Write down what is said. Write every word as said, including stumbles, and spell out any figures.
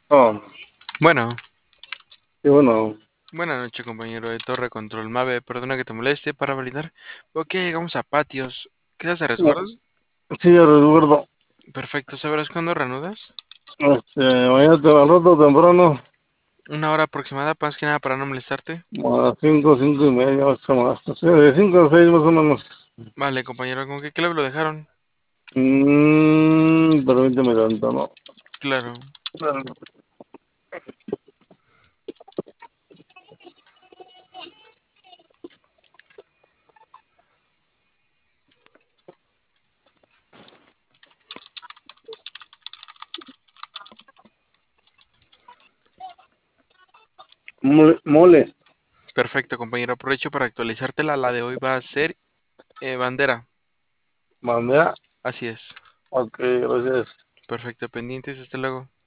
Oh, Bueno, y bueno, buenas noches, compañero de Torre Control Mave. Perdona que te moleste para validar. Ok, llegamos a patios. ¿Quedas de no, resguardo? sí, yo recuerdo, Perfecto, ¿sabrás cuándo reanudas? este, mañana te al rato temprano, Una hora aproximada, más que nada para no molestarte. como a las cinco, cinco y media, ocho más, sí, de cinco a seis más o menos. Vale, compañero, ¿con qué clave lo dejaron? Mmm, permíteme tanto, ¿no? Claro. Mole, mole, Perfecto, compañero. Aprovecho para actualizártela. La de hoy va a ser eh, bandera. bandera, Así es. ok, gracias. Perfecto, pendientes. Hasta luego.